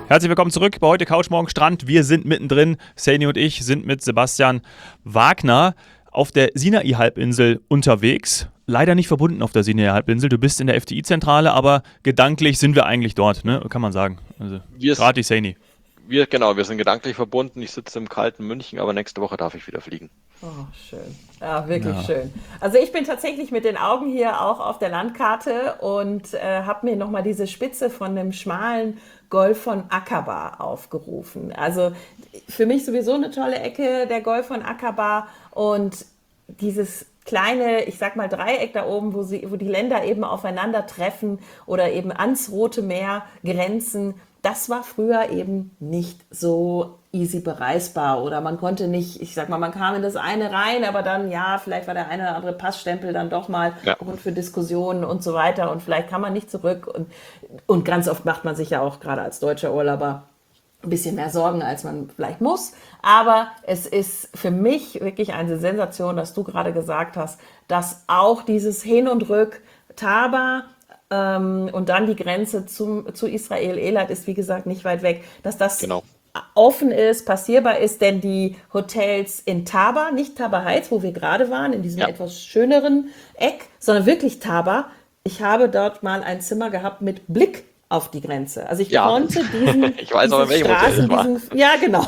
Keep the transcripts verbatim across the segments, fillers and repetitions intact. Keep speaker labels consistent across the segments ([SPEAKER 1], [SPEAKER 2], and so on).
[SPEAKER 1] Herzlich willkommen zurück bei heute Couch, morgen Strand. Wir sind mittendrin. Saini und ich sind mit Sebastian Wagner auf der Sinai-Halbinsel unterwegs. Leider nicht verbunden auf der Sinai-Halbinsel. Du bist in der F T I-Zentrale, aber gedanklich sind wir eigentlich dort, ne? Kann man sagen. Also, gerade Saini.
[SPEAKER 2] Wir, genau, wir sind gedanklich verbunden. Ich sitze im kalten München, aber nächste Woche darf ich wieder fliegen.
[SPEAKER 3] Oh, schön. Ja, wirklich
[SPEAKER 1] Ja.
[SPEAKER 3] schön. Also ich bin tatsächlich mit den Augen hier auch auf der Landkarte und äh, habe mir nochmal diese Spitze von dem schmalen Golf von Aqaba aufgerufen. Also für mich sowieso eine tolle Ecke, der Golf von Aqaba, und dieses kleine, ich sag mal Dreieck da oben, wo, sie, wo die Länder eben aufeinandertreffen oder eben ans Rote Meer grenzen, das war früher eben nicht so easy bereisbar, oder man konnte nicht, ich sag mal, man kam in das eine rein, aber dann, ja, vielleicht war der eine oder andere Passstempel dann doch mal
[SPEAKER 2] Ja.
[SPEAKER 3] Grund für Diskussionen und so weiter, und vielleicht kann man nicht zurück, und, und ganz oft macht man sich ja auch gerade als deutscher Urlauber ein bisschen mehr Sorgen, als man vielleicht muss. Aber es ist für mich wirklich eine Sensation, dass du gerade gesagt hast, dass auch dieses Hin und Rück, Taba ähm, und dann die Grenze zum, zu Israel, Elat ist wie gesagt nicht weit weg, dass das
[SPEAKER 2] Genau.
[SPEAKER 3] offen ist, passierbar ist, denn die Hotels in Taba, nicht Taba Heights, wo wir gerade waren, in diesem
[SPEAKER 2] Ja.
[SPEAKER 3] etwas schöneren Eck, sondern wirklich Taba. Ich habe dort mal ein Zimmer gehabt mit Blick auf die Grenze. Also ich
[SPEAKER 2] Ja.
[SPEAKER 3] konnte diesen,
[SPEAKER 2] Ich weiß
[SPEAKER 3] diese
[SPEAKER 2] aber, in welchem Hotel
[SPEAKER 3] Straßen,
[SPEAKER 2] es war.
[SPEAKER 3] diesen, ja genau,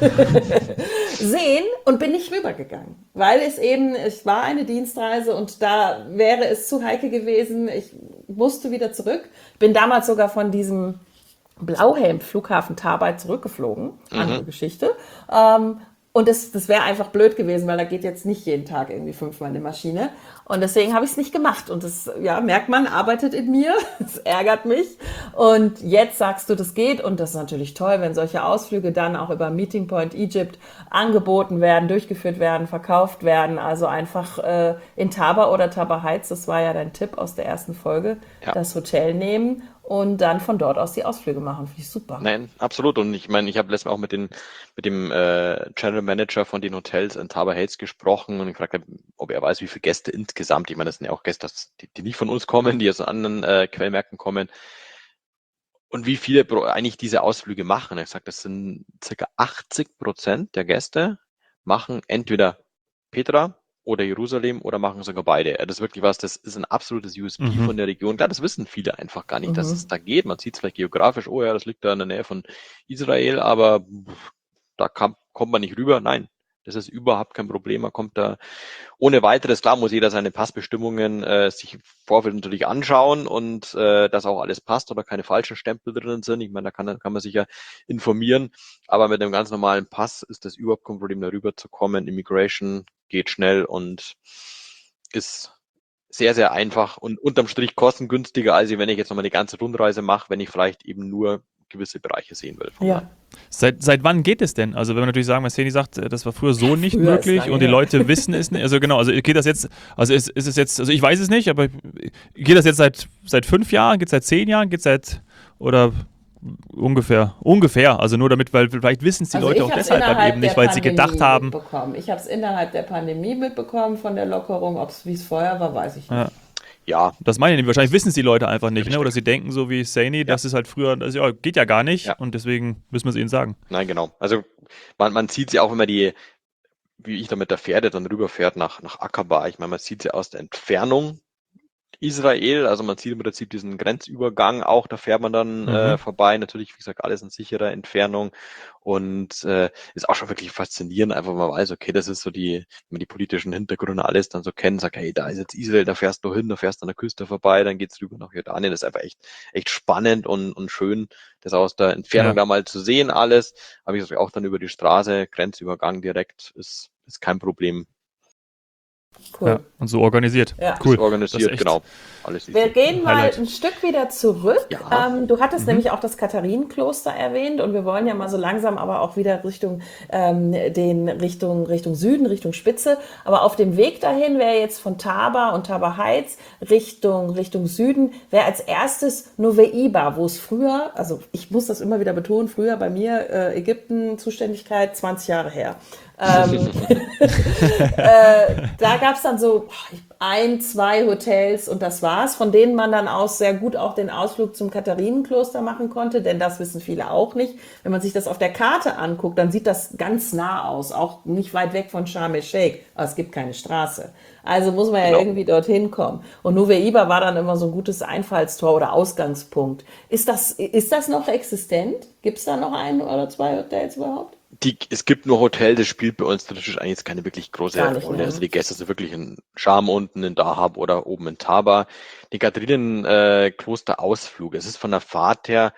[SPEAKER 3] sehen, und bin nicht rübergegangen, weil es eben, es war eine Dienstreise und da wäre es zu heikel gewesen. Ich musste wieder zurück. Bin damals sogar von diesem Blauhelm-Flughafen Taba zurückgeflogen. Andere Geschichte. Ähm, und das, das wäre einfach blöd gewesen, weil da geht jetzt nicht jeden Tag irgendwie fünfmal eine Maschine. Und deswegen habe ich es nicht gemacht. Und das, ja, merkt man, arbeitet in mir. Das ärgert mich. Und jetzt sagst du, das geht. Und das ist natürlich toll, wenn solche Ausflüge dann auch über Meeting Point Egypt angeboten werden, durchgeführt werden, verkauft werden. Also einfach äh, in Taba oder Taba Heights, das war ja dein Tipp aus der ersten Folge,
[SPEAKER 2] Ja.
[SPEAKER 3] das Hotel nehmen und dann von dort aus die Ausflüge machen. Finde ich super.
[SPEAKER 2] Nein, absolut. Und ich meine, ich habe letztes Mal auch mit, den, mit dem äh, General Manager von den Hotels in Taba Heights gesprochen und gefragt, ob er weiß, wie viele Gäste insgesamt. Ich meine, das sind ja auch Gäste, die, die nicht von uns kommen, die aus anderen äh, Quellmärkten kommen. Und wie viele pro- eigentlich diese Ausflüge machen. Er hat gesagt, das sind circa achtzig Prozent der Gäste machen entweder Petra oder Jerusalem oder machen sogar beide. Das ist wirklich was, das ist ein absolutes U S P
[SPEAKER 1] Mhm.
[SPEAKER 2] von der Region. Klar, das wissen viele einfach gar nicht, dass
[SPEAKER 3] Mhm.
[SPEAKER 2] es da geht. Man sieht es vielleicht geografisch, oh ja, das liegt da in der Nähe von Israel, aber pff, da kam, kommt man nicht rüber. Nein, das ist überhaupt kein Problem. Man kommt da ohne weiteres. Klar muss jeder seine Passbestimmungen äh, sich im Vorfeld natürlich anschauen und äh, dass auch alles passt oder keine falschen Stempel drinnen sind. Ich meine, da kann, kann man sich ja informieren. Aber mit einem ganz normalen Pass ist das überhaupt kein Problem, da rüber zu kommen. Immigration geht schnell und ist sehr, sehr einfach und unterm Strich kostengünstiger, als wenn ich jetzt nochmal die ganze Rundreise mache, wenn ich vielleicht eben nur gewisse Bereiche sehen will. vom
[SPEAKER 3] Ja.
[SPEAKER 2] Land.
[SPEAKER 1] Seit, seit wann geht es denn? Also wenn wir natürlich sagen, was Saini sagt, äh, das war früher so nicht
[SPEAKER 3] Früher ist
[SPEAKER 1] möglich
[SPEAKER 3] lange
[SPEAKER 1] und die
[SPEAKER 3] her.
[SPEAKER 1] Leute wissen es nicht. Also genau, also geht das jetzt, also ist, ist es jetzt, also ich weiß es nicht, aber geht das jetzt seit, seit fünf Jahren, geht es seit zehn Jahren, geht es seit, oder ungefähr, ungefähr, also nur damit, weil vielleicht wissen es die
[SPEAKER 3] Also
[SPEAKER 1] Leute
[SPEAKER 3] ich
[SPEAKER 1] auch
[SPEAKER 3] habe es
[SPEAKER 1] deshalb dann
[SPEAKER 3] innerhalb
[SPEAKER 1] eben nicht,
[SPEAKER 3] der
[SPEAKER 1] weil sie
[SPEAKER 3] Pandemie
[SPEAKER 1] gedacht haben,
[SPEAKER 3] mitbekommen. Ich habe es innerhalb der Pandemie mitbekommen von der Lockerung. Ob es wie es vorher war, weiß ich nicht.
[SPEAKER 1] ja,
[SPEAKER 2] Ja,
[SPEAKER 1] das meine ich nicht, wahrscheinlich wissen es die Leute einfach nicht, ne?
[SPEAKER 2] Richtig.
[SPEAKER 1] Oder sie denken so wie Saini,
[SPEAKER 2] Ja.
[SPEAKER 1] das ist halt früher, das ja, geht ja gar nicht
[SPEAKER 2] Ja.
[SPEAKER 1] und deswegen müssen wir es ihnen sagen.
[SPEAKER 2] Nein, genau. Also man, man sieht ja auch immer die, wie ich da mit der Fähre dann rüberfährt nach, nach Aqaba. Ich meine, man sieht sie aus der Entfernung Israel, also man sieht im Prinzip diesen Grenzübergang auch, da fährt man dann
[SPEAKER 1] Mhm.
[SPEAKER 2] äh, vorbei. Natürlich, wie gesagt, alles in sicherer Entfernung und äh, ist auch schon wirklich faszinierend, einfach mal weiß, okay, das ist so die, wenn man die politischen Hintergründe alles dann so kennt, sagt, hey, da ist jetzt Israel, da fährst du hin, da fährst du an der Küste vorbei, dann geht's rüber nach Jordanien. Das ist einfach echt, echt spannend und, und schön, das aus der Entfernung
[SPEAKER 1] Ja.
[SPEAKER 2] da mal zu sehen alles. Aber ich sag auch dann über die Straße, Grenzübergang direkt, ist, ist kein Problem.
[SPEAKER 3] Cool.
[SPEAKER 1] Ja, und so organisiert.
[SPEAKER 3] Ja.
[SPEAKER 1] Cool.
[SPEAKER 2] Ist organisiert,
[SPEAKER 1] Das ist echt
[SPEAKER 2] genau. Alles
[SPEAKER 3] Wir
[SPEAKER 2] easy.
[SPEAKER 3] gehen mal
[SPEAKER 1] Highlight.
[SPEAKER 3] ein Stück wieder zurück.
[SPEAKER 2] Ja.
[SPEAKER 3] Ähm, du hattest
[SPEAKER 1] Mhm.
[SPEAKER 3] nämlich auch das Katharinenkloster erwähnt, und wir wollen ja mal so langsam aber auch wieder Richtung, ähm, den, Richtung, Richtung Süden, Richtung Spitze. Aber auf dem Weg dahin wäre jetzt von Taba und Taba Heights Richtung, Richtung Süden, wäre als erstes Noweiba, wo es früher, also ich muss das immer wieder betonen, früher bei mir äh, Ägypten Zuständigkeit zwanzig Jahre her. Ähm, äh, da gab es dann so ein, zwei Hotels und das war's, von denen man dann aus sehr gut auch den Ausflug zum Katharinenkloster machen konnte, denn das wissen viele auch nicht. Wenn man sich das auf der Karte anguckt, dann sieht das ganz nah aus, auch nicht weit weg von Sharm el-Sheikh, aber es gibt keine Straße. Also muss man ja
[SPEAKER 2] Genau.
[SPEAKER 3] irgendwie dorthin kommen. Und Nuveiba war dann immer so ein gutes Einfallstor oder Ausgangspunkt. Ist das, ist das noch existent? Gibt es da noch ein oder zwei Hotels überhaupt?
[SPEAKER 2] Die, es gibt nur Hotel, das spielt bei uns natürlich eigentlich jetzt keine wirklich große
[SPEAKER 3] Gar nicht
[SPEAKER 2] Rolle.
[SPEAKER 3] mehr,
[SPEAKER 2] Also
[SPEAKER 3] ne?
[SPEAKER 2] die Gäste sind wirklich in Sharm unten, in Dahab oder oben in Taba. Die Katharinen-Kloster-Ausflug, es ist von der Fahrt her,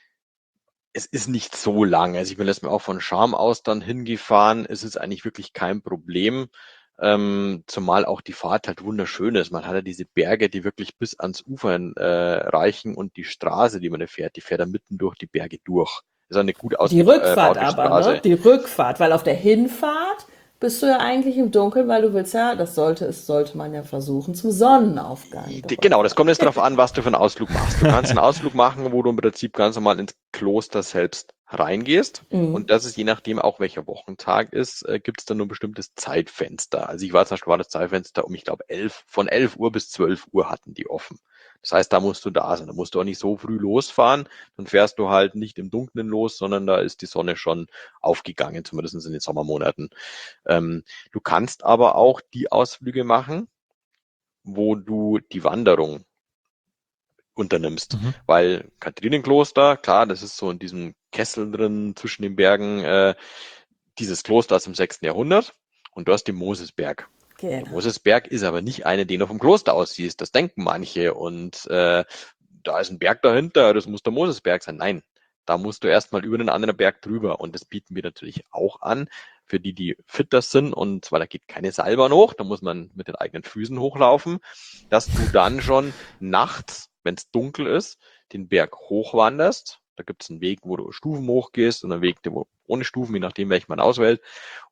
[SPEAKER 2] es ist nicht so lang. Also ich bin letztes Mal auch von Sharm aus dann hingefahren. Es ist eigentlich wirklich kein Problem. Ähm, zumal auch die Fahrt halt wunderschön ist. Man hat ja diese Berge, die wirklich bis ans Ufer äh, reichen und die Straße, die man da fährt, die fährt da mitten durch die Berge durch. Das ist eine gut
[SPEAKER 3] Die Rückfahrt
[SPEAKER 2] ausgebaute
[SPEAKER 3] aber,
[SPEAKER 2] Straße.
[SPEAKER 3] ne? Die Rückfahrt, weil auf der Hinfahrt bist du ja eigentlich im Dunkeln, weil du willst ja, das sollte es, sollte man ja versuchen, zum Sonnenaufgang.
[SPEAKER 2] Die- Genau, das kommt jetzt darauf an, was du für einen Ausflug machst. Du kannst einen Ausflug machen, wo du im Prinzip ganz normal ins Kloster selbst reingehst.
[SPEAKER 3] Mhm.
[SPEAKER 2] Und das ist je nachdem auch welcher Wochentag ist, äh, gibt es dann nur ein bestimmtes Zeitfenster. Also ich war zum Beispiel, war das Zeitfenster um, ich glaube, elf, von elf Uhr bis zwölf Uhr hatten die offen. Das heißt, da musst du da sein. Da musst du auch nicht so früh losfahren. Dann fährst du halt nicht im Dunkeln los, sondern da ist die Sonne schon aufgegangen, zumindest in den Sommermonaten. Ähm, du kannst aber auch die Ausflüge machen, wo du die Wanderung unternimmst.
[SPEAKER 1] Mhm.
[SPEAKER 2] Weil Katharinenkloster, klar, das ist so in diesem Kessel drin zwischen den Bergen, äh, dieses Kloster aus dem sechsten Jahrhundert und du hast den Mosesberg. Der
[SPEAKER 3] Genau.
[SPEAKER 2] Mosesberg ist aber nicht eine, den du vom Kloster aus siehst. Das denken manche. Und äh, da ist ein Berg dahinter, das muss der Mosesberg sein. Nein, da musst du erstmal über einen anderen Berg drüber. Und das bieten wir natürlich auch an, für die, die fitter sind. Und weil da geht keine Seilbahn hoch, da muss man mit den eigenen Füßen hochlaufen, dass du dann schon nachts, wenn es dunkel ist, den Berg hochwanderst. Da gibt es einen Weg, wo du Stufen hochgehst und einen Weg, der wo ohne Stufen, je nachdem, welchen man auswählt.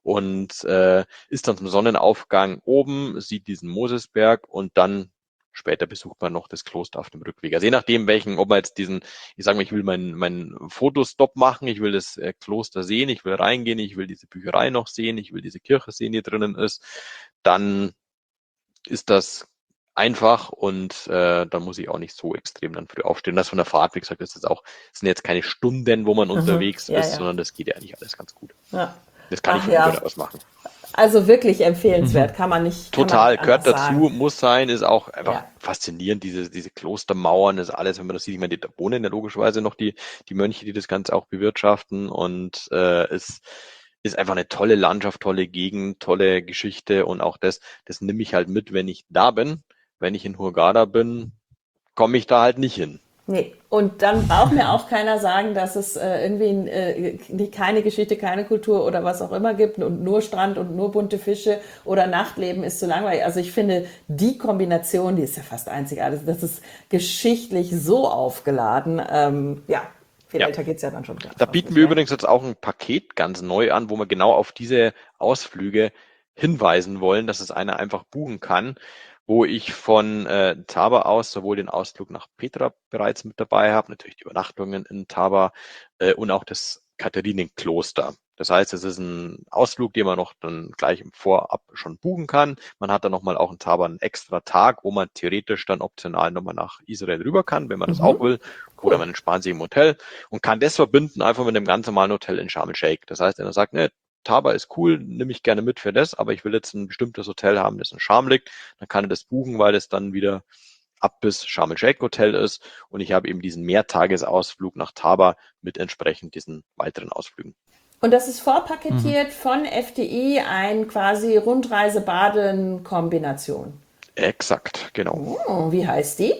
[SPEAKER 2] Und äh, ist dann zum Sonnenaufgang oben, sieht diesen Mosesberg und dann später besucht man noch das Kloster auf dem Rückweg. Also je nachdem, welchen, ob man jetzt diesen, ich sage mal, ich will meinen meinen Fotostop machen, ich will das äh, Kloster sehen, ich will reingehen, ich will diese Bücherei noch sehen, ich will diese Kirche sehen, die drinnen ist, dann ist das einfach und äh, da muss ich auch nicht so extrem dann früh aufstehen. Das von der Fahrt, wie gesagt, das ist auch, das sind jetzt keine Stunden, wo man unterwegs
[SPEAKER 3] ja,
[SPEAKER 2] ist,
[SPEAKER 3] ja.
[SPEAKER 2] sondern das geht ja eigentlich alles ganz gut.
[SPEAKER 3] Ja.
[SPEAKER 2] Das kann
[SPEAKER 3] Ach
[SPEAKER 2] ich von
[SPEAKER 3] ja.
[SPEAKER 2] überall aus machen.
[SPEAKER 3] Also wirklich empfehlenswert, kann man nicht. Kann
[SPEAKER 2] Total,
[SPEAKER 3] man nicht
[SPEAKER 2] gehört
[SPEAKER 3] anders
[SPEAKER 2] dazu,
[SPEAKER 3] sagen.
[SPEAKER 2] muss sein, ist auch einfach
[SPEAKER 3] Ja.
[SPEAKER 2] faszinierend, diese, diese Klostermauern, das alles, wenn man das sieht, ich meine, da wohnen ja logischerweise noch die, die Mönche, die das Ganze auch bewirtschaften und äh, es ist einfach eine tolle Landschaft, tolle Gegend, tolle Geschichte und auch das, das nehme ich halt mit, wenn ich da bin. Wenn ich in Hurghada bin, komme ich da halt nicht hin.
[SPEAKER 3] Nee, und dann braucht mir auch keiner sagen, dass es äh, irgendwie äh, keine Geschichte, keine Kultur oder was auch immer gibt und nur Strand und nur bunte Fische oder Nachtleben ist zu langweilig. Also ich finde, die Kombination, die ist ja fast einzigartig. Das ist geschichtlich so aufgeladen. Ähm, ja, viel
[SPEAKER 2] Ja.
[SPEAKER 3] älter geht's ja dann schon.
[SPEAKER 2] Da bieten wir übrigens jetzt auch ein Paket ganz neu an, wo wir genau auf diese Ausflüge hinweisen wollen, dass es einer einfach buchen kann, wo ich von äh, Taba aus sowohl den Ausflug nach Petra bereits mit dabei habe, natürlich die Übernachtungen in Taba äh, und auch das Katharinenkloster. Das heißt, es ist ein Ausflug, den man noch dann gleich im Vorab schon buchen kann. Man hat dann nochmal auch in Taba einen extra Tag, wo man theoretisch dann optional nochmal nach Israel rüber kann, wenn man das
[SPEAKER 3] Mhm.
[SPEAKER 2] auch will.
[SPEAKER 3] Cool.
[SPEAKER 2] Oder man entspannt sich im Hotel und kann das verbinden einfach mit einem ganz normalen Hotel in Sharm el-Sheikh. Das heißt, wenn er sagt, ne, Taba ist cool, nehme ich gerne mit für das, aber ich will jetzt ein bestimmtes Hotel haben, das in Sharm liegt, dann kann er das buchen, weil es dann wieder ab bis Sharm el-Sheikh Hotel ist und ich habe eben diesen Mehrtagesausflug nach Taba mit entsprechend diesen weiteren Ausflügen.
[SPEAKER 3] Und das ist vorpaketiert von F D I, ein quasi Rundreise-Baden-Kombination.
[SPEAKER 2] Exakt, genau.
[SPEAKER 3] Oh, wie heißt die?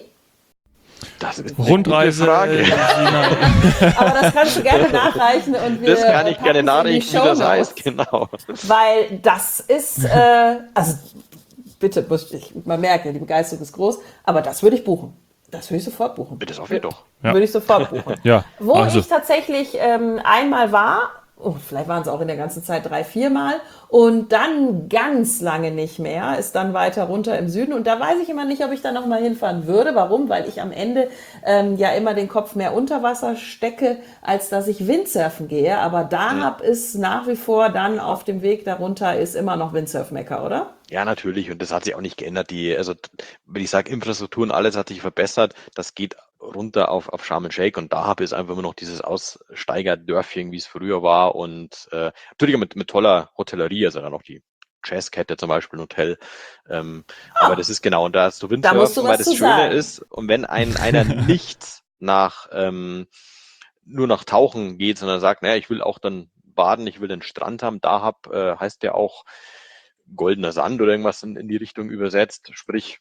[SPEAKER 2] Das ist eine
[SPEAKER 1] Rundreise.
[SPEAKER 2] gute Frage.
[SPEAKER 1] äh, Sinai.
[SPEAKER 3] Aber das kannst du gerne nachreichen und wir
[SPEAKER 2] Das kann ich
[SPEAKER 3] packen
[SPEAKER 2] gerne
[SPEAKER 3] es in die
[SPEAKER 2] nachrichten, wie das
[SPEAKER 3] Shownotes.
[SPEAKER 2] heißt, genau.
[SPEAKER 3] Weil das ist, äh, also bitte, muss ich, man merkt ja, die Begeisterung ist groß, aber das würde ich buchen. Das würde ich sofort buchen.
[SPEAKER 2] Bitte auf jeden doch.
[SPEAKER 1] Ja.
[SPEAKER 3] Würde ich sofort buchen.
[SPEAKER 1] Ja,
[SPEAKER 3] Wo
[SPEAKER 1] also.
[SPEAKER 3] ich tatsächlich ähm, einmal war, oh, vielleicht waren es auch in der ganzen Zeit drei, vier Mal. Und dann ganz lange nicht mehr, ist dann weiter runter im Süden. Und da weiß ich immer nicht, ob ich da nochmal hinfahren würde. Warum? Weil ich am Ende ähm, ja immer den Kopf mehr unter Wasser stecke, als dass ich Windsurfen gehe. Aber Dahab ist nach wie vor dann auf dem Weg darunter, ist immer noch Windsurf-Mekka, oder?
[SPEAKER 2] Ja, natürlich. Und das hat sich auch nicht geändert. Die, also, wenn ich sage, Infrastruktur und alles hat sich verbessert, das geht runter auf, auf Sharm el-Sheikh und Dahab ist einfach immer noch dieses Aussteigerdörfchen, wie es früher war und äh, natürlich auch mit, mit toller Hotellerie, also dann noch die Jazzkette zum Beispiel, ein Hotel. Ähm, aber das ist genau, und da hast du
[SPEAKER 3] Da musst du
[SPEAKER 2] Windsurfen,
[SPEAKER 3] was
[SPEAKER 2] weil das
[SPEAKER 3] zu
[SPEAKER 2] Schöne
[SPEAKER 3] sagen.
[SPEAKER 2] ist, und wenn ein einer nicht nach ähm, nur nach Tauchen geht, sondern sagt, naja, ich will auch dann baden, ich will den Strand haben, Dahab äh, heißt ja auch goldener Sand oder irgendwas in, in die Richtung übersetzt. Sprich,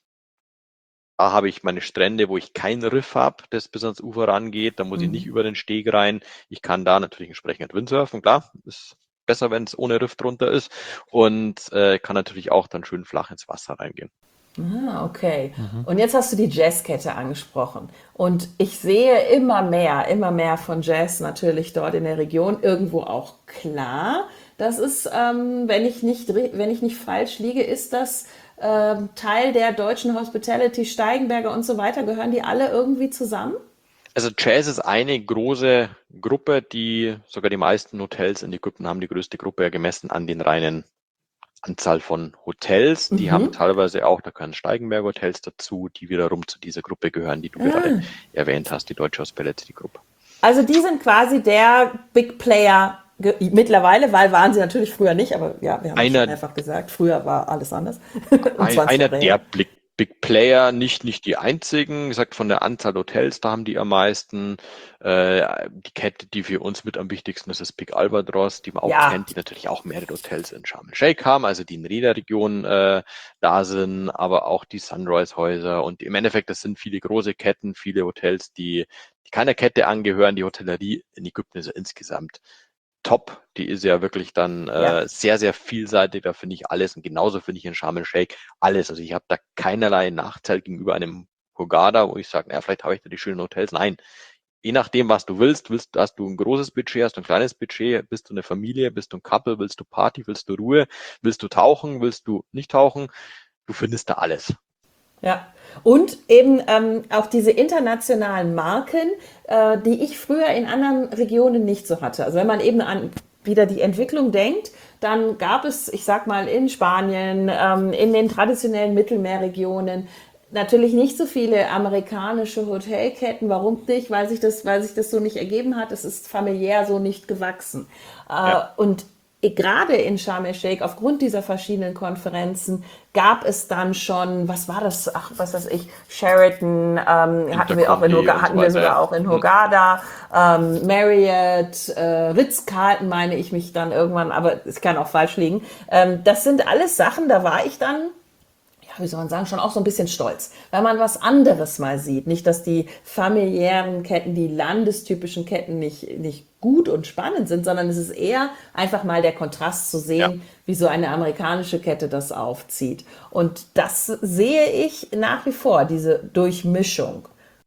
[SPEAKER 2] da habe ich meine Strände, wo ich kein Riff habe, das bis ans Ufer rangeht. Da muss ich nicht über den Steg rein. Ich kann da natürlich entsprechend Windsurfen. Klar, ist besser, wenn es ohne Riff drunter ist. Und äh, kann natürlich auch dann schön flach ins Wasser reingehen.
[SPEAKER 3] Ah, okay. Und jetzt hast du die Jazzkette angesprochen. Und ich sehe immer mehr, immer mehr von Jazz natürlich dort in der Region. Irgendwo auch klar. Das ist, ähm, wenn ich nicht, ri- wenn ich nicht falsch liege, ist das ähm, Teil der deutschen Hospitality, Steigenberger und so weiter. Gehören die alle irgendwie zusammen?
[SPEAKER 2] Also Jazz ist eine große Gruppe, die sogar die meisten Hotels in Ägypten haben die größte Gruppe ja gemessen an den reinen Anzahl von Hotels. Die haben teilweise auch, da gehören Steigenberger Hotels dazu, die wiederum zu dieser Gruppe gehören, die du gerade erwähnt hast, die Deutsche Hospitality Group.
[SPEAKER 3] Also die sind quasi der Big Player ge- mittlerweile, weil waren sie natürlich früher nicht, aber ja, wir haben es schon
[SPEAKER 2] Einer,
[SPEAKER 3] mehrfach gesagt, früher war alles anders. Um
[SPEAKER 2] ein,
[SPEAKER 3] zwanzig
[SPEAKER 2] einer
[SPEAKER 3] Jahre
[SPEAKER 2] der
[SPEAKER 3] her.
[SPEAKER 2] Big, Big Player, nicht, nicht die einzigen, wie gesagt, von der Anzahl Hotels, da haben die am meisten. Äh, die Kette, die für uns mit am wichtigsten ist, ist Big Albatross, die man auch
[SPEAKER 3] Ja,
[SPEAKER 2] kennt, die natürlich auch mehrere Hotels in Sharm el-Sheikh haben, also die in jeder Region äh, da sind, aber auch die Sunrise-Häuser und im Endeffekt, das sind viele große Ketten, viele Hotels, die, die keiner Kette angehören. Die Hotellerie in Ägypten ist ja insgesamt top. Die ist ja wirklich dann
[SPEAKER 3] ja.
[SPEAKER 2] äh, sehr, sehr vielseitig. Da finde ich alles und genauso finde ich in Sharm el-Sheikh alles. Also ich habe da keinerlei Nachteil gegenüber einem Hurghada, wo ich sage, naja, vielleicht habe ich da die schönen Hotels. Nein, je nachdem, was du willst, willst, hast du ein großes Budget, hast du ein kleines Budget, bist du eine Familie, bist du ein Couple, willst du Party, willst du Ruhe, willst du tauchen, willst du nicht tauchen, du findest da alles.
[SPEAKER 3] Ja, und eben ähm, auch diese internationalen Marken, äh, die ich früher in anderen Regionen nicht so hatte. Also wenn man eben an wieder die Entwicklung denkt, dann gab es, ich sag mal, in Spanien, ähm, in den traditionellen Mittelmeerregionen natürlich nicht so viele amerikanische Hotelketten. Warum nicht? Weil sich das, weil sich das so nicht ergeben hat. Es ist familiär so nicht gewachsen. Äh,
[SPEAKER 2] Ja,
[SPEAKER 3] und gerade in Sharm el-Sheikh, aufgrund dieser verschiedenen Konferenzen, gab es dann schon, was war das? Ach, was weiß ich, Sheraton, ähm, hatten wir auch in
[SPEAKER 2] Interconti
[SPEAKER 3] Hurghada,
[SPEAKER 2] und so
[SPEAKER 3] hatten wir
[SPEAKER 2] weiter.
[SPEAKER 3] sogar
[SPEAKER 2] Ja.
[SPEAKER 3] auch in
[SPEAKER 2] Hm.
[SPEAKER 3] Hurghada, ähm, Marriott, äh, Ritz-Carlton meine ich mich dann irgendwann, aber es kann auch falsch liegen. Ähm, das sind alles Sachen, da war ich dann, ja, wie soll man sagen, schon auch so ein bisschen stolz, weil man was anderes mal sieht. Nicht, dass die familiären Ketten, die landestypischen Ketten nicht, nicht gut und spannend sind, sondern es ist eher einfach mal der Kontrast zu
[SPEAKER 2] Ja.
[SPEAKER 3] sehen, wie so eine amerikanische Kette das aufzieht. Und das sehe ich nach wie vor, diese Durchmischung.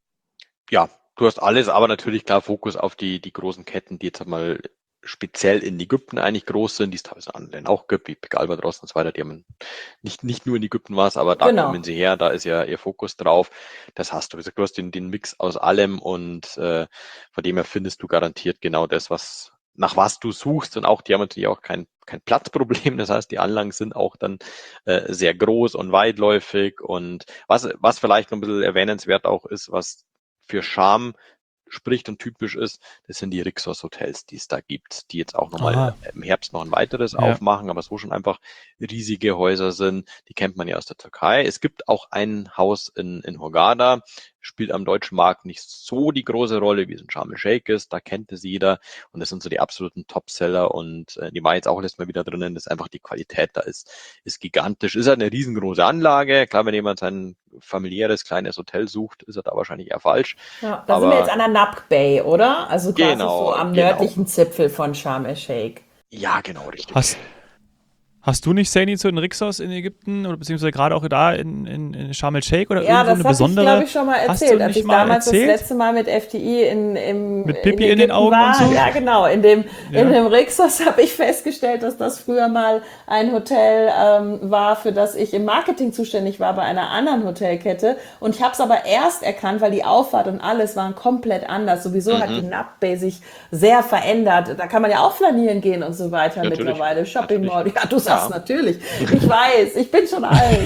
[SPEAKER 2] Ja, du hast alles, aber natürlich klar Fokus auf die, die großen Ketten, die jetzt mal speziell in Ägypten eigentlich groß sind, die es teilweise an anderen auch gibt, wie Big Albatross und so weiter, die haben nicht, nicht nur in Ägypten was, aber da kommen
[SPEAKER 3] Genau.
[SPEAKER 2] sie her, da ist ja ihr Fokus drauf. Das hast du, wie gesagt, du hast den, den Mix aus allem und äh, von dem her findest du garantiert genau das, was nach was du suchst und auch, die haben natürlich auch kein, kein Platzproblem, das heißt, die Anlagen sind auch dann äh, sehr groß und weitläufig und was, was vielleicht noch ein bisschen erwähnenswert auch ist, was für Charme spricht und typisch ist, das sind die Rixos-Hotels, die es da gibt, die jetzt auch nochmal
[SPEAKER 1] Aha,
[SPEAKER 2] im Herbst noch ein weiteres
[SPEAKER 1] ja.
[SPEAKER 2] aufmachen, aber so schon einfach riesige Häuser sind. Die kennt man ja aus der Türkei. Es gibt auch ein Haus in, in Hurghada, spielt am deutschen Markt nicht so die große Rolle, wie es in Sharm el-Sheikh ist. Da kennt es jeder und das sind so die absoluten Topseller und äh, die war jetzt auch letztes Mal wieder drinnen, dass einfach die Qualität da ist, ist gigantisch. Ist halt eine riesengroße Anlage. Klar, wenn jemand sein familiäres kleines Hotel sucht, ist er da wahrscheinlich eher falsch.
[SPEAKER 3] Ja, da sind wir jetzt
[SPEAKER 2] Aber
[SPEAKER 3] an der Nab Bay, oder? Also quasi so
[SPEAKER 2] genau,
[SPEAKER 3] am
[SPEAKER 2] genau.
[SPEAKER 3] nördlichen Zipfel von Sharm el-Sheikh.
[SPEAKER 2] Ja, genau, richtig.
[SPEAKER 1] Hast, Hast du nicht, Saini, zu den Rixos in Ägypten oder beziehungsweise gerade auch da in, in, in Sharm el-Sheikh oder
[SPEAKER 3] Ja,
[SPEAKER 1] irgendwo
[SPEAKER 3] das
[SPEAKER 1] eine
[SPEAKER 3] habe ich,
[SPEAKER 1] besondere?
[SPEAKER 3] glaube ich, schon mal
[SPEAKER 1] Hast
[SPEAKER 3] erzählt,
[SPEAKER 1] du
[SPEAKER 3] als
[SPEAKER 1] nicht
[SPEAKER 3] ich
[SPEAKER 1] mal
[SPEAKER 3] damals
[SPEAKER 1] erzählt?
[SPEAKER 3] das letzte Mal mit F D I in, im,
[SPEAKER 1] Mit
[SPEAKER 3] in
[SPEAKER 1] Pipi in den
[SPEAKER 3] Ägypten
[SPEAKER 1] Augen
[SPEAKER 3] war.
[SPEAKER 1] und so?
[SPEAKER 3] Ja, genau. In dem,
[SPEAKER 1] Ja.
[SPEAKER 3] in dem Rixos habe ich festgestellt, dass das früher mal ein Hotel ähm, war, für das ich im Marketing zuständig war bei einer anderen Hotelkette. Und ich habe es aber erst erkannt, weil die Auffahrt und alles waren komplett anders. Sowieso hat die
[SPEAKER 2] Mhm.
[SPEAKER 3] Nap-Bay sich sehr verändert. Da kann man ja auch flanieren gehen und so weiter
[SPEAKER 2] Natürlich.
[SPEAKER 3] mittlerweile. Shopping Mall.
[SPEAKER 2] Natürlich.
[SPEAKER 3] Ja, du sagst
[SPEAKER 2] Ja.
[SPEAKER 3] natürlich. Ich weiß, ich bin schon alt.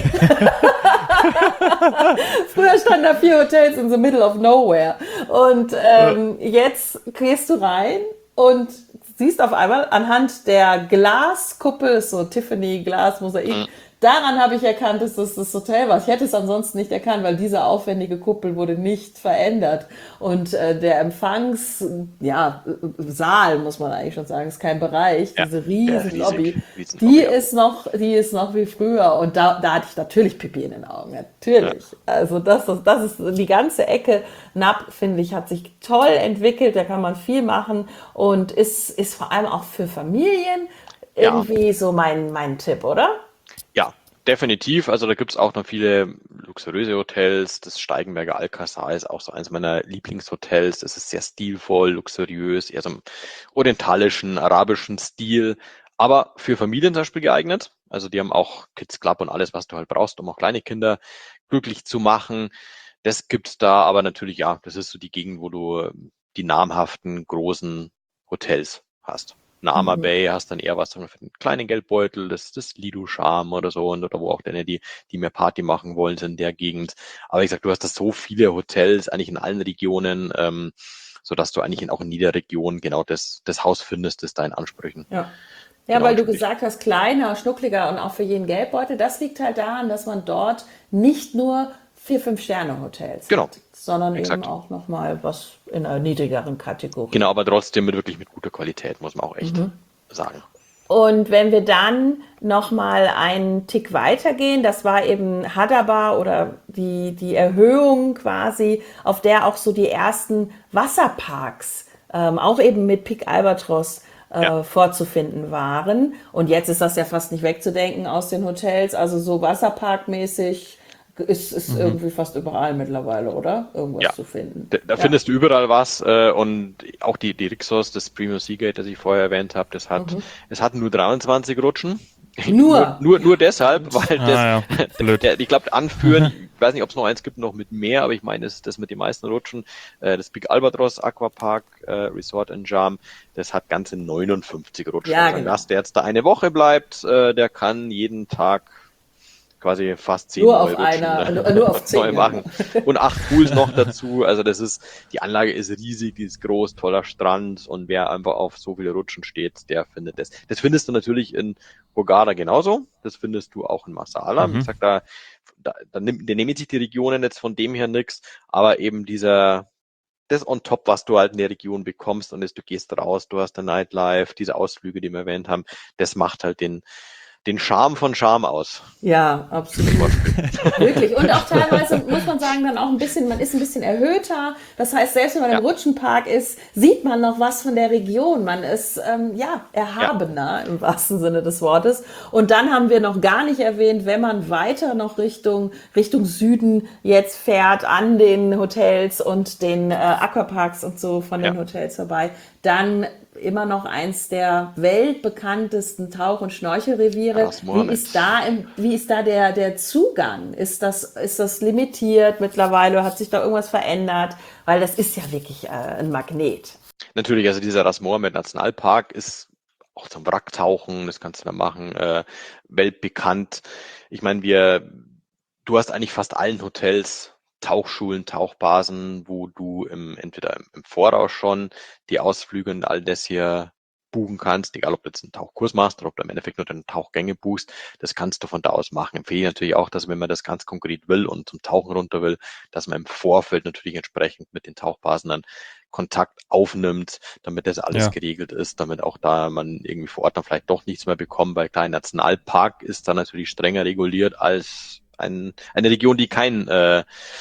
[SPEAKER 3] Früher standen da vier Hotels in the middle of nowhere. Und ähm, jetzt gehst du rein und siehst auf einmal anhand der Glaskuppel, so Tiffany Glas Mosaik,
[SPEAKER 2] Mhm.
[SPEAKER 3] daran habe ich erkannt, dass das das Hotel war. Ich hätte es ansonsten nicht erkannt, weil diese aufwendige Kuppel wurde nicht verändert. Und äh, der Empfangs, ja, Saal, muss man eigentlich schon sagen, ist kein Bereich,
[SPEAKER 2] Ja,
[SPEAKER 3] diese
[SPEAKER 2] ja,
[SPEAKER 3] riesen
[SPEAKER 2] riesig,
[SPEAKER 3] Lobby,
[SPEAKER 2] riesen
[SPEAKER 3] die
[SPEAKER 2] Lobby, ja.
[SPEAKER 3] ist noch, die ist noch wie früher. Und da, da hatte ich natürlich Pipi in den Augen, natürlich. Also das, das, das ist die ganze Ecke. Nap, finde ich, hat sich toll entwickelt, da kann man viel machen und ist, ist vor allem auch für Familien
[SPEAKER 2] Ja.
[SPEAKER 3] irgendwie so mein, mein Tipp, oder?
[SPEAKER 2] Ja, definitiv. Also da gibt's auch noch viele luxuriöse Hotels. Das Steigenberger Alcazar ist auch so eins meiner Lieblingshotels. Das ist sehr stilvoll, luxuriös, eher so im orientalischen, arabischen Stil, aber für Familien zum Beispiel geeignet. Also die haben auch Kids Club und alles, was du halt brauchst, um auch kleine Kinder glücklich zu machen. Das gibt's da, aber natürlich, ja, das ist so die Gegend, wo du ähm, die namhaften, großen Hotels hast. Nama Bay hast dann eher was für den kleinen Geldbeutel, das, das Lido Charme oder so, und oder wo auch dann die, die mehr Party machen wollen, sind in der Gegend. Aber ich sag, du hast da so viele Hotels, eigentlich in allen Regionen, ähm, so dass du eigentlich in, auch in jeder Region genau das, das Haus findest, das deinen Ansprüchen.
[SPEAKER 3] Ja. Ja,
[SPEAKER 2] Genau,
[SPEAKER 3] weil du
[SPEAKER 2] entspricht.
[SPEAKER 3] gesagt hast, kleiner, schnuckliger und auch für jeden Geldbeutel. Das liegt halt daran, dass man dort nicht nur vier, fünf Sterne Hotels
[SPEAKER 2] Genau,
[SPEAKER 3] hat, sondern
[SPEAKER 2] exakt.
[SPEAKER 3] eben auch nochmal was in einer niedrigeren Kategorie.
[SPEAKER 2] Genau, aber trotzdem mit wirklich mit guter Qualität, muss man auch echt sagen.
[SPEAKER 3] Und wenn wir dann nochmal einen Tick weitergehen, das war eben Hadaba oder die, die Erhöhung quasi, auf der auch so die ersten Wasserparks, ähm, auch eben mit Pic Albatros, äh,
[SPEAKER 2] Ja.
[SPEAKER 3] vorzufinden waren. Und jetzt ist das ja fast nicht wegzudenken aus den Hotels, also so wasserparkmäßig ist, ist irgendwie fast überall mittlerweile, oder? Irgendwas
[SPEAKER 2] Ja.
[SPEAKER 3] zu finden.
[SPEAKER 2] Da, da
[SPEAKER 3] Ja.
[SPEAKER 2] findest du überall was äh, und auch die, die Rixos, das Premium Seagate, das ich vorher erwähnt habe, das hat, es hat nur dreiundzwanzig Rutschen.
[SPEAKER 3] Nur?
[SPEAKER 2] nur, nur deshalb, weil das,
[SPEAKER 1] Ah, ja. Blöd.
[SPEAKER 2] der, ich glaube, anführen, ich weiß nicht, ob es noch eins gibt, noch mit mehr, aber ich meine, das ist das mit den meisten Rutschen. Äh, das Big Albatros Aquapark äh, Resort in Jarm, das hat ganze neunundfünfzig Rutschen.
[SPEAKER 3] Ja,
[SPEAKER 2] also ein
[SPEAKER 3] genau.
[SPEAKER 2] Gast, der jetzt da eine Woche bleibt, äh, der kann jeden Tag quasi fast zehn
[SPEAKER 3] Nur
[SPEAKER 2] neue
[SPEAKER 3] auf
[SPEAKER 2] Rutschen
[SPEAKER 3] einer,
[SPEAKER 2] ne,
[SPEAKER 3] nur- nur auf zehn,
[SPEAKER 2] neu
[SPEAKER 3] ja.
[SPEAKER 2] machen. Und acht Pools noch dazu. Also das ist, die Anlage ist riesig, die ist groß, toller Strand, und wer einfach auf so viele Rutschen steht, der findet das. Das findest du natürlich in Hurghada genauso. Das findest du auch in Masala.
[SPEAKER 1] Mhm.
[SPEAKER 2] Wie gesagt, da, da, da nimmt, da nehmen sich die Regionen jetzt von dem her nichts, aber eben dieser, das on top, was du halt in der Region bekommst, und ist, du gehst raus, du hast ein Nightlife, diese Ausflüge, die wir erwähnt haben, das macht halt den, den Charme von Charme aus.
[SPEAKER 3] Ja, absolut. Wirklich. Und auch teilweise muss man sagen, dann auch ein bisschen, man ist ein bisschen erhöhter. Das heißt, selbst wenn man
[SPEAKER 2] Ja.
[SPEAKER 3] im Rutschenpark ist, sieht man noch was von der Region. Man ist, ähm, ja, erhabener im wahrsten Sinne des Wortes. Und dann haben wir noch gar nicht erwähnt, wenn man weiter noch Richtung, Richtung Süden jetzt fährt, an den Hotels und den äh, Aquaparks und so von den
[SPEAKER 2] Ja.
[SPEAKER 3] Hotels vorbei, dann immer noch eins der weltbekanntesten Tauch- und Schnorchelreviere.
[SPEAKER 2] Ras
[SPEAKER 3] Wie
[SPEAKER 2] Mohammed.
[SPEAKER 3] ist da, im, wie ist da der, der Zugang? Ist das, ist das limitiert mittlerweile? Hat sich da irgendwas verändert? Weil das ist ja wirklich äh, ein Magnet.
[SPEAKER 2] Natürlich, also dieser Ras Mohammed Nationalpark ist auch zum Wracktauchen, das kannst du da machen, äh, weltbekannt. Ich meine, wir, du hast eigentlich fast allen Hotels Tauchschulen, Tauchbasen, wo du im, entweder im, im Voraus schon die Ausflüge und all das hier buchen kannst, egal ob du jetzt einen Tauchkurs machst oder ob du im Endeffekt nur deine Tauchgänge buchst, das kannst du von da aus machen. Empfehle ich natürlich auch, dass wenn man das ganz konkret will und zum Tauchen runter will, dass man im Vorfeld natürlich entsprechend mit den Tauchbasen dann Kontakt aufnimmt, damit das alles
[SPEAKER 1] Ja.
[SPEAKER 2] geregelt ist, damit auch da man irgendwie vor Ort dann vielleicht doch nichts mehr bekommt, weil klar, ein Nationalpark ist dann natürlich strenger reguliert als ein, eine Region, die kein, äh,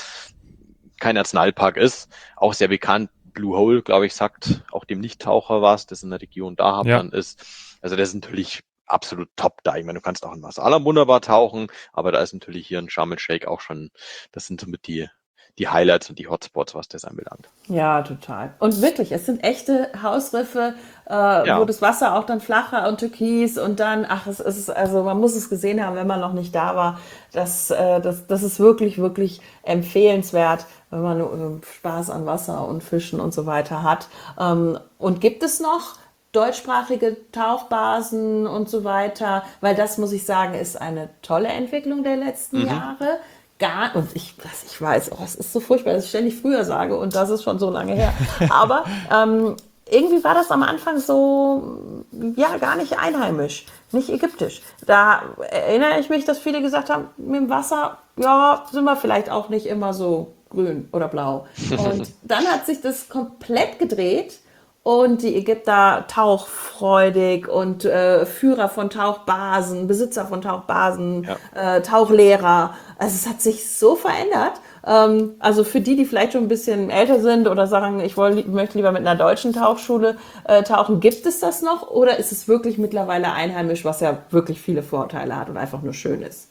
[SPEAKER 2] kein Nationalpark ist. Auch sehr bekannt, Blue Hole, glaube ich, sagt auch dem Nichttaucher was, das in der Region da
[SPEAKER 1] Ja.
[SPEAKER 2] dann ist. Also das ist natürlich absolut top da. Ich meine, du kannst auch in Ras Alam wunderbar tauchen, aber da ist natürlich hier in Sharm el-Sheikh auch schon, das sind somit die, die Highlights und die Hotspots, was das anbelangt.
[SPEAKER 3] Ja, total. Und wirklich, es sind echte Hausriffe, äh, ja. wo das Wasser auch dann flacher und türkis und dann, ach, es ist, also man muss es gesehen haben, wenn man noch nicht da war. Das, äh, das, das ist wirklich, wirklich empfehlenswert, wenn man äh, Spaß an Wasser und Fischen und so weiter hat. Ähm, und gibt es noch deutschsprachige Tauchbasen und so weiter? Weil das, muss ich sagen, ist eine tolle Entwicklung der letzten mhm. Jahre. Gar, und ich, ich weiß, oh, es ist so furchtbar, dass ich ständig früher sage und das ist schon so lange her. Aber ähm, irgendwie war das am Anfang so, ja, gar nicht einheimisch, nicht ägyptisch. Da erinnere ich mich, dass viele gesagt haben, mit dem Wasser, ja, sind wir vielleicht auch nicht immer so grün oder blau. Und dann hat sich das komplett gedreht. Und die Ägypter tauchfreudig und äh, Führer von Tauchbasen, Besitzer von Tauchbasen, ja. äh, Tauchlehrer. Also es hat sich so verändert. Ähm, also für die, die vielleicht schon ein bisschen älter sind oder sagen, ich woll, möchte lieber mit einer deutschen Tauchschule äh, tauchen, gibt es das noch? Oder ist es wirklich mittlerweile einheimisch, was ja wirklich viele Vorteile hat und einfach nur schön ist?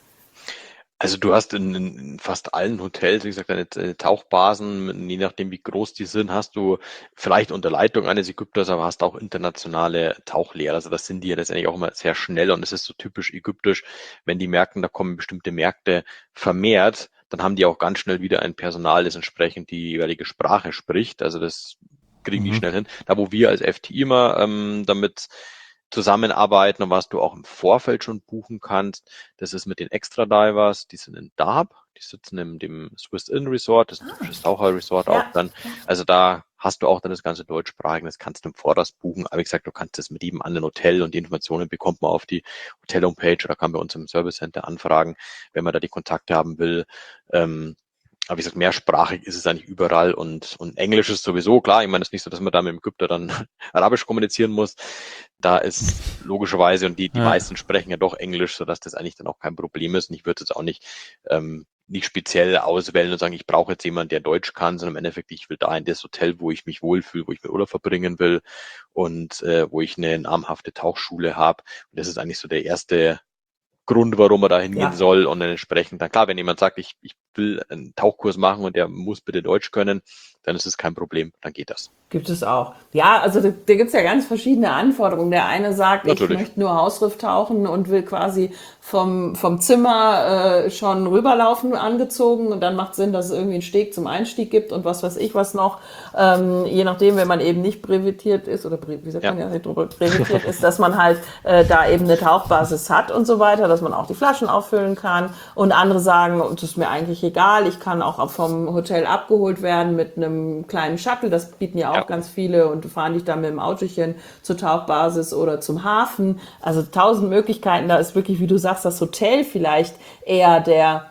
[SPEAKER 2] Also du hast in, in fast allen Hotels, wie gesagt, deine, deine Tauchbasen, je nachdem wie groß die sind, hast du vielleicht unter Leitung eines Ägypters, aber hast auch internationale Tauchlehrer. Also das sind die ja letztendlich auch immer sehr schnell und es ist so typisch ägyptisch, wenn die merken, da kommen bestimmte Märkte vermehrt, dann haben die auch ganz schnell wieder ein Personal, das entsprechend die jeweilige Sprache spricht. Also das kriegen mhm. die schnell hin. Da wo wir als F T I immer ähm, damit zusammenarbeiten und was du auch im Vorfeld schon buchen kannst. Das ist mit den Extra Divers, die sind in Dahab, die sitzen in dem Swiss Inn Resort, das ist ein ah. typisches Taucher-Resort ja. auch dann. Also da hast du auch dann das ganze Deutschsprachige, das kannst du im Voraus buchen. Aber wie gesagt, du kannst das mit jedem anderen Hotel und die Informationen bekommt man auf die Hotel-Homepage oder kann bei uns im Service Center anfragen, wenn man da die Kontakte haben will. Ähm, Aber wie gesagt, mehrsprachig ist es eigentlich überall und, und Englisch ist sowieso klar. Ich meine, es ist nicht so, dass man da mit dem Ägypter dann Arabisch kommunizieren muss. Da ist logischerweise, und die, die ja. meisten sprechen ja doch Englisch, sodass das eigentlich dann auch kein Problem ist. Und ich würde jetzt auch nicht, ähm, nicht speziell auswählen und sagen, ich brauche jetzt jemanden, der Deutsch kann, sondern im Endeffekt, ich will da in das Hotel, wo ich mich wohlfühle, wo ich mir Urlaub verbringen will und äh, wo ich eine namhafte Tauchschule habe. Und das ist eigentlich so der erste Grund, warum er da hingehen ja. soll und dann entsprechend, dann klar, wenn jemand sagt, ich, ich will einen Tauchkurs machen und der muss bitte Deutsch können, dann ist es kein Problem, dann geht das.
[SPEAKER 3] Gibt es auch. Ja, also da, da gibt es ja ganz verschiedene Anforderungen. Der eine sagt, Natürlich. ich möchte nur Hausriff tauchen und will quasi vom, vom Zimmer äh, schon rüberlaufen angezogen und dann macht Sinn, dass es irgendwie einen Steg zum Einstieg gibt und was weiß ich was noch. Ähm, je nachdem, wenn man eben nicht brevetiert ist oder wie sagt man ja, ja brevetiert ist, dass man halt äh, da eben eine Tauchbasis hat und so weiter, dass man auch die Flaschen auffüllen kann. Und andere sagen, das ist mir eigentlich egal, ich kann auch vom Hotel abgeholt werden mit einem kleinen Shuttle, das bieten ja auch ja. ganz viele und fahren dich dann mit dem Autochen zur Tauchbasis oder zum Hafen. Also tausend Möglichkeiten, da ist wirklich, wie du sagst, das Hotel vielleicht eher der,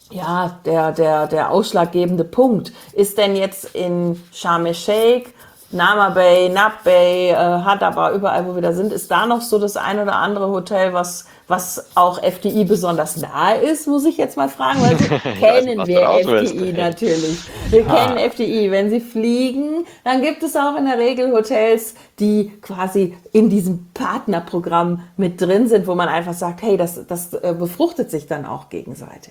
[SPEAKER 3] ja, der, der, der ausschlaggebende Punkt. Ist denn jetzt in Sharm el-Sheikh, Nama Bay, Nab Bay, äh, Hadaba, überall, wo wir da sind, ist da noch so das ein oder andere Hotel, was, was auch F D I besonders nahe ist, muss ich jetzt mal fragen, weil wir kennen wir F D I natürlich. Wir ah. kennen F D I. Wenn Sie fliegen, dann gibt es auch in der Regel Hotels, die quasi in diesem Partnerprogramm mit drin sind, wo man einfach sagt, hey, das, das äh, befruchtet sich dann auch gegenseitig.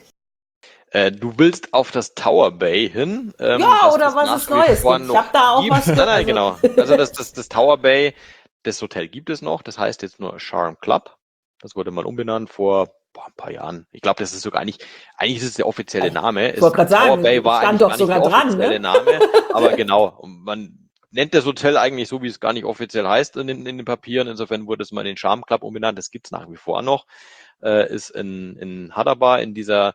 [SPEAKER 2] Äh, du willst auf das Tower Bay hin.
[SPEAKER 3] Ähm, ja, oder was es Neues gibt. Ich habe da auch gibt. was.
[SPEAKER 2] Nein, nein, also. genau. Also das, das, das Tower Bay, das Hotel gibt es noch. Das heißt jetzt nur Sharm Club. Das wurde mal umbenannt vor boah, ein paar Jahren. Ich glaube, das ist sogar nicht, eigentlich ist es der offizielle Name.
[SPEAKER 3] Ich wollte gerade sagen,
[SPEAKER 2] Tower Bay war
[SPEAKER 3] stand
[SPEAKER 2] doch
[SPEAKER 3] sogar
[SPEAKER 2] der
[SPEAKER 3] dran,
[SPEAKER 2] offizielle
[SPEAKER 3] ne?
[SPEAKER 2] Name. Aber genau, man nennt das Hotel eigentlich so, wie es gar nicht offiziell heißt in den, in den Papieren. Insofern wurde es mal in den Sharm Club umbenannt. Das gibt es nach wie vor noch. Äh, ist in, in Hadaba, in dieser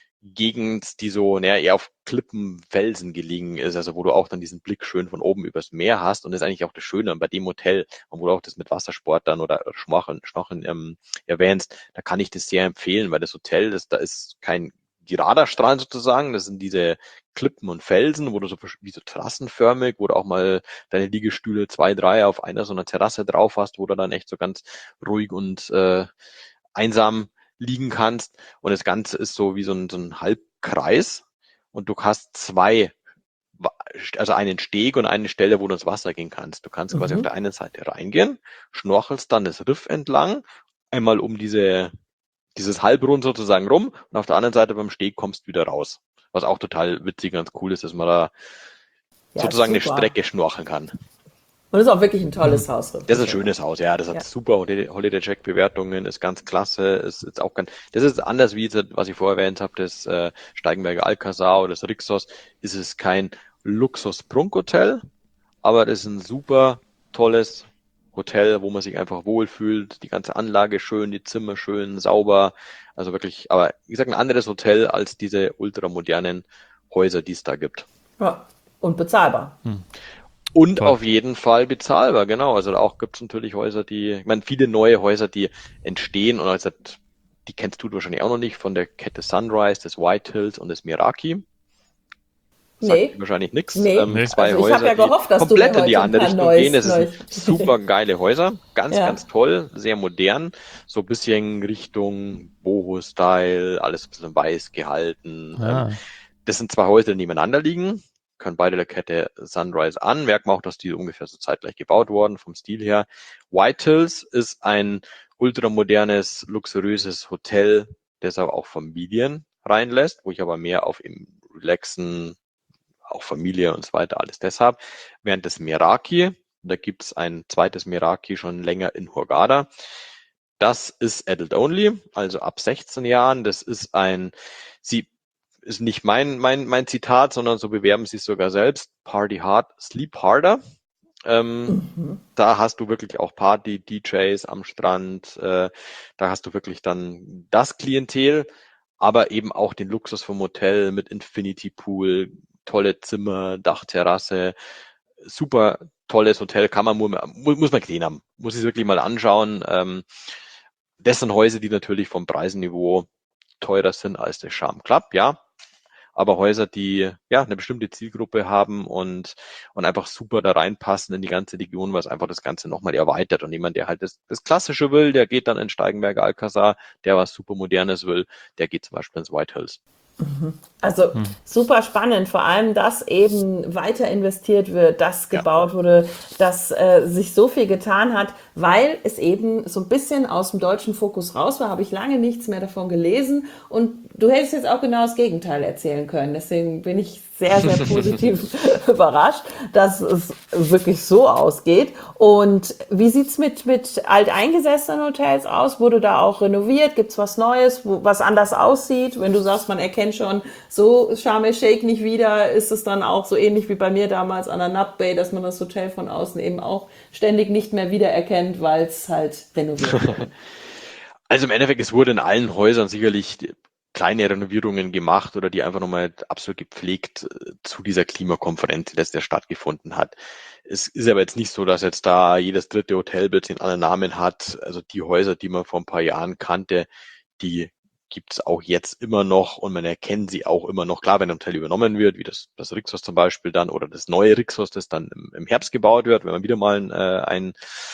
[SPEAKER 2] Gegend, die so naja, eher auf Klippen, Felsen gelegen ist, also wo du auch dann diesen Blick schön von oben übers Meer hast. Und das ist eigentlich auch das Schöne bei dem Hotel, und wo du auch das mit Wassersport dann oder Schnorcheln, Schnorcheln ähm, erwähnst, da kann ich das sehr empfehlen, weil das Hotel, das, da ist kein Radarstrahl sozusagen, das sind diese Klippen und Felsen, wo du so wie so terrassenförmig, wo du auch mal deine Liegestühle zwei, drei auf einer so einer Terrasse drauf hast, wo du dann echt so ganz ruhig und äh, einsam liegen kannst, und das Ganze ist so wie so ein, so ein Halbkreis und du hast zwei, also einen Steg und eine Stelle, wo du ins Wasser gehen kannst. Du kannst mhm. quasi auf der einen Seite reingehen, schnorchelst dann das Riff entlang, einmal um diese, dieses Halbrund sozusagen rum und auf der anderen Seite beim Steg kommst du wieder raus. Was auch total witzig und cool ist, dass man da
[SPEAKER 3] Ja,
[SPEAKER 2] sozusagen eine
[SPEAKER 3] super.
[SPEAKER 2] Strecke schnorcheln kann.
[SPEAKER 3] Und das ist auch wirklich ein tolles Haus.
[SPEAKER 2] Das ist ein schönes Haus, ja. Das hat
[SPEAKER 3] Ja.
[SPEAKER 2] super Holiday Check Bewertungen, ist ganz klasse, ist jetzt auch ganz, das ist anders wie jetzt, was ich vorher erwähnt habe, das äh, Steigenberger Alcazar oder das Rixos, ist es kein Luxus-Prunkhotel, aber das ist ein super tolles Hotel, wo man sich einfach wohlfühlt, die ganze Anlage schön, die Zimmer schön, sauber, also wirklich, aber wie gesagt, ein anderes Hotel als diese ultramodernen Häuser, die es da gibt.
[SPEAKER 3] Ja. Und bezahlbar.
[SPEAKER 2] Und
[SPEAKER 1] Toll.
[SPEAKER 2] auf jeden Fall bezahlbar, genau. Also auch gibt es natürlich Häuser, die, ich meine, viele neue Häuser, die entstehen und also, die kennst du wahrscheinlich auch noch nicht, von der Kette Sunrise, des White Hills und des Meraki. Sagt
[SPEAKER 3] Nee.
[SPEAKER 2] wahrscheinlich nichts.
[SPEAKER 3] Nee.
[SPEAKER 2] Ähm,
[SPEAKER 1] Nee.
[SPEAKER 2] zwei
[SPEAKER 3] Also ich
[SPEAKER 2] Häuser,
[SPEAKER 3] hab ja gehofft, dass
[SPEAKER 2] die
[SPEAKER 3] du mir
[SPEAKER 2] komplett in die
[SPEAKER 3] heute ein
[SPEAKER 2] andere
[SPEAKER 3] paar
[SPEAKER 2] Richtung
[SPEAKER 3] Neues-
[SPEAKER 2] gehen. Das
[SPEAKER 3] Neues-
[SPEAKER 2] sind super geile Häuser, ganz,
[SPEAKER 3] Ja.
[SPEAKER 2] ganz toll, sehr modern, so ein bisschen Richtung Boho-Style, alles ein bisschen weiß gehalten.
[SPEAKER 1] Ah.
[SPEAKER 2] Ähm, das sind zwei Häuser, die nebeneinander liegen, können beide der Kette Sunrise an. Merkt man auch, dass die ungefähr so zeitgleich gebaut wurden, vom Stil her. White Hills ist ein ultramodernes, luxuriöses Hotel, das aber auch Familien reinlässt, wo ich aber mehr auf im Relaxen, auch Familie und so weiter, alles deshalb. Während des Meraki, da gibt's ein zweites Meraki schon länger in Hurghada. Das ist Adult Only, also ab sechzehn Jahren. Das ist ein, sie ist nicht mein, mein, mein Zitat, sondern so bewerben sie es sogar selbst. Party hard, sleep harder. Ähm,
[SPEAKER 3] Mhm.
[SPEAKER 2] Da hast du wirklich auch Party, D Js am Strand. Äh, da hast du wirklich dann das Klientel, aber eben auch den Luxus vom Hotel mit Infinity Pool, tolle Zimmer, Dachterrasse. Super tolles Hotel, kann man nur, mu- muss man gesehen haben. Muss ich wirklich mal anschauen. Ähm, das sind Häuser, die natürlich vom Preisniveau teurer sind als der Charme Club, ja. Aber Häuser, die ja eine bestimmte Zielgruppe haben und, und einfach super da reinpassen in die ganze Region, was einfach das Ganze nochmal erweitert. Und jemand, der halt das, das Klassische will, der geht dann in Steigenberger Alcazar, der was super Modernes will, der geht zum Beispiel ins White Hills.
[SPEAKER 3] Also super spannend, vor allem, dass eben weiter investiert wird, dass gebaut wurde, dass äh, sich so viel getan hat, weil es eben so ein bisschen aus dem deutschen Fokus raus war, habe ich lange nichts mehr davon gelesen und du hättest jetzt auch genau das Gegenteil erzählen können. Deswegen bin ich sehr, sehr positiv überrascht, dass es wirklich so ausgeht. Und wie sieht's mit, mit alteingesessenen Hotels aus? Wurde da auch renoviert? Gibt's was Neues, wo, was anders aussieht? Wenn du sagst, man erkennt schon, so Sharm el-Sheikh nicht wieder, ist es dann auch so ähnlich wie bei mir damals an der Nut Bay, dass man das Hotel von außen eben auch ständig nicht mehr wiedererkennt, weil es halt renoviert wurde.
[SPEAKER 2] Also im Endeffekt, es wurde in allen Häusern sicherlich kleine Renovierungen gemacht oder die einfach nochmal absolut gepflegt äh, zu dieser Klimakonferenz, die letztes Jahr stattgefunden hat. Es ist aber jetzt nicht so, dass jetzt da jedes dritte Hotel plötzlich einen anderen Namen hat. Also die Häuser, die man vor ein paar Jahren kannte, die gibt es auch jetzt immer noch und man erkennt sie auch immer noch. Klar, wenn ein Hotel übernommen wird, wie das, das Rixos zum Beispiel dann oder das neue Rixos, das dann im, im Herbst gebaut wird, wenn man wieder mal ein, äh, ein,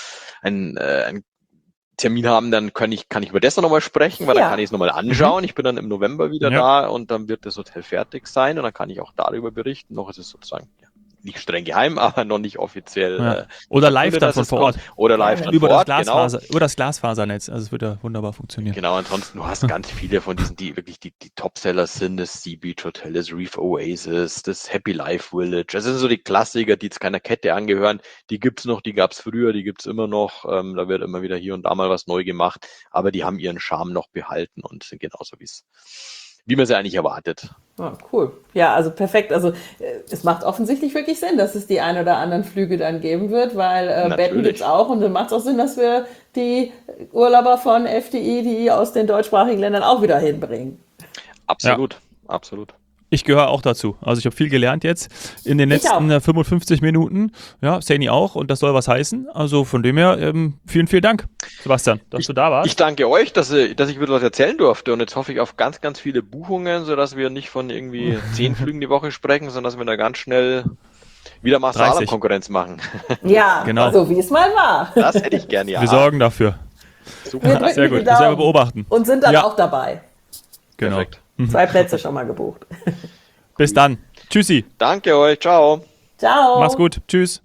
[SPEAKER 2] ein, äh, ein Termin haben, dann kann ich, kann ich über das nochmal sprechen, weil
[SPEAKER 3] Ja.
[SPEAKER 2] dann kann ich es nochmal anschauen. Ich bin dann im November wieder
[SPEAKER 1] Ja.
[SPEAKER 2] da und dann wird das Hotel fertig sein und dann kann ich auch darüber berichten. Noch ist es sozusagen ja, nicht streng geheim, aber noch nicht offiziell.
[SPEAKER 1] Ja.
[SPEAKER 2] Äh,
[SPEAKER 1] Oder live
[SPEAKER 2] verkündet,
[SPEAKER 1] dann
[SPEAKER 2] dass
[SPEAKER 1] von
[SPEAKER 2] es
[SPEAKER 1] vor
[SPEAKER 2] kommt.
[SPEAKER 1] Ort.
[SPEAKER 2] Oder live dann
[SPEAKER 1] Über
[SPEAKER 2] vor
[SPEAKER 1] das,
[SPEAKER 2] Ort,
[SPEAKER 1] Glasfaser, über das Glasfasernetz. Also es wird ja wunderbar funktionieren.
[SPEAKER 2] Genau, ansonsten, du hast ganz viele von diesen, die wirklich die, die Topsellers sind, das Sea Beach Hotel, das Reef Oasis, das Happy Life Village. Das sind so die Klassiker, die jetzt keiner Kette angehören. Die gibt's noch, die gab's früher, die gibt's immer noch. Ähm, da wird immer wieder hier und da mal was neu gemacht, aber die haben ihren Charme noch behalten und sind genauso wie es, wie man sie eigentlich erwartet.
[SPEAKER 3] Ja, cool. Ja, also perfekt. Also äh, es macht offensichtlich wirklich Sinn, dass es die ein oder anderen Flüge dann geben wird, weil äh,
[SPEAKER 2] Natürlich.
[SPEAKER 3] Betten gibt's auch und dann macht es auch Sinn, dass wir die Urlauber von F D I, die aus den deutschsprachigen Ländern auch wieder hinbringen.
[SPEAKER 2] Absolut, absolut.
[SPEAKER 1] Ich gehöre auch dazu. Also ich habe viel gelernt jetzt in den
[SPEAKER 3] Ich
[SPEAKER 1] letzten
[SPEAKER 3] auch.
[SPEAKER 1] äh, fünfundfünfzig Minuten. Ja, Saini auch und das soll was heißen. Also von dem her, ähm, vielen, vielen Dank, Sebastian, dass du da warst.
[SPEAKER 2] Ich danke euch, dass, ich- dass ich wieder was erzählen durfte und jetzt hoffe ich auf ganz, ganz viele Buchungen, sodass wir nicht von irgendwie zehn Flügen die Woche sprechen, sondern dass wir da ganz schnell wieder mal
[SPEAKER 1] dreißig.
[SPEAKER 2] Slalom-Konkurrenz machen.
[SPEAKER 3] Ja,
[SPEAKER 1] Genau.
[SPEAKER 3] so wie es mal war.
[SPEAKER 2] Das hätte ich gerne, ja.
[SPEAKER 1] Wir sorgen dafür.
[SPEAKER 2] Super.
[SPEAKER 3] Wir drücken
[SPEAKER 1] Sehr
[SPEAKER 3] die
[SPEAKER 1] gut. Das werden wir
[SPEAKER 3] Daumen
[SPEAKER 1] beobachten.
[SPEAKER 3] und sind dann
[SPEAKER 1] Ja.
[SPEAKER 3] auch dabei.
[SPEAKER 1] Genau.
[SPEAKER 2] Perfekt.
[SPEAKER 3] Zwei Plätze schon mal gebucht.
[SPEAKER 1] Bis dann. Tschüssi.
[SPEAKER 2] Danke euch, ciao.
[SPEAKER 3] Ciao.
[SPEAKER 1] Mach's gut. Tschüss.